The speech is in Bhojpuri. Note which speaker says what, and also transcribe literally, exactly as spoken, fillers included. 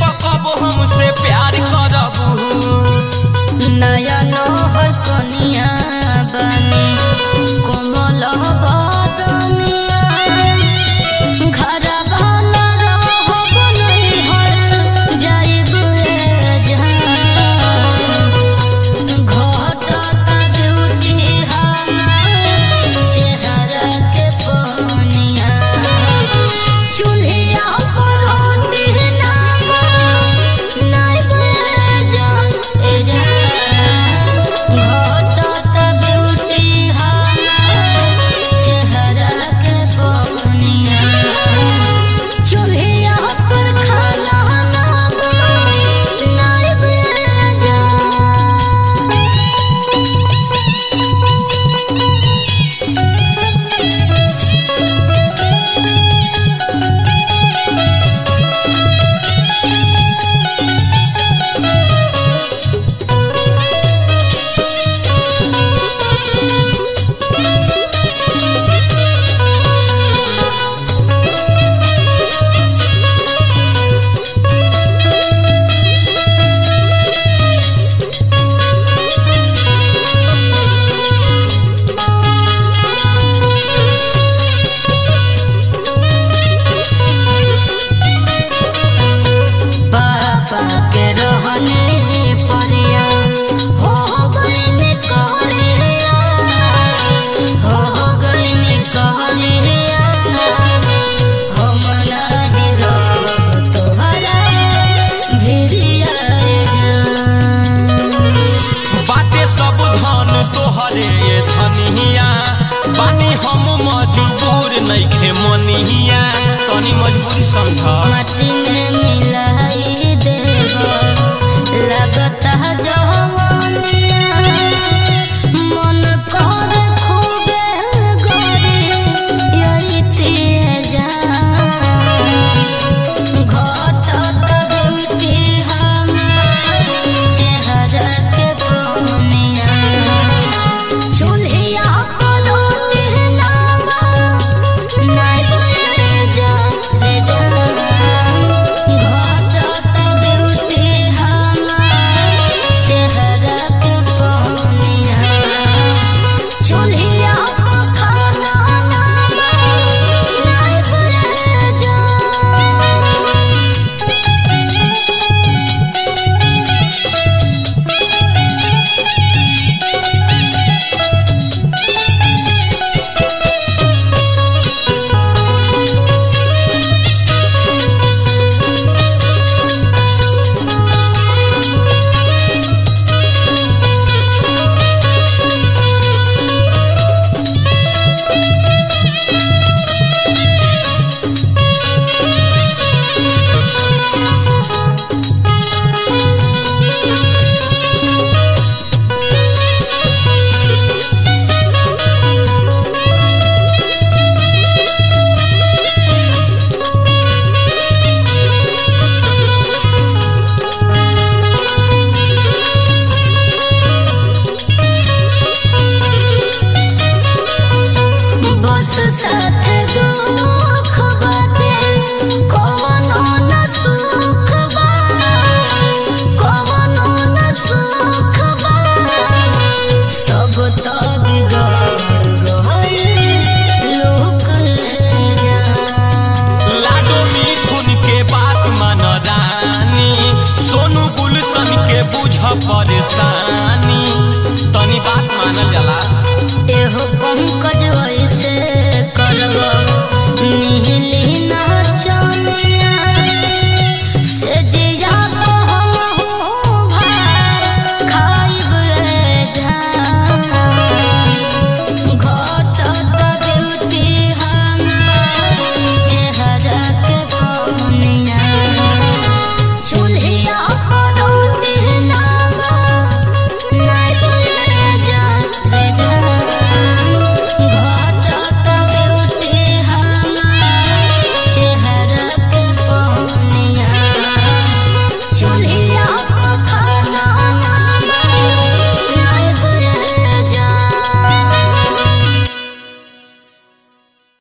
Speaker 1: पकब हमसे प्यार करबू
Speaker 2: नया नोहर कनिया बने कोमल बदनिया घर बन रहब नहीं हर जाइब घटता ड्यूटी हमार चेहरा के पनिया चूल्हिया पर रोटी नामा नहीं बेजा एजा घटता ड्यूटी हमार चेहरा के पनिया चूल्हिया पर खाना नामा नहीं बेजा पापा के रहने परिया हो गईने कहलिया हो गईने कहलिया हम नहीं रहब तोहरा भिरिया
Speaker 1: बाटे सब धन तोहरे ये धनिया बानी हम मजबूर नइखे मनिया तनी मजबूरी समझ
Speaker 2: माटी में मिलाई देब लगता जवनिया मन कर खूबे गरी यही तेजा घटता ब्यूटी हमार चेहरा के पनिया चूल्हिया पर रोटी नामा नहीं बेजा एजा घटता ब्यूटी हमार चेहरा के पनिया चूल्हिया पर खाना नामा नहीं बेजा बस साथ दुख बाटे कवनो न सुख बा कवनो न सुख बा सब तो बिगड़ गइल लोक जा
Speaker 1: लाडो मिथुन के बात मान रानी सोनू गुलशन के बुझ परेशान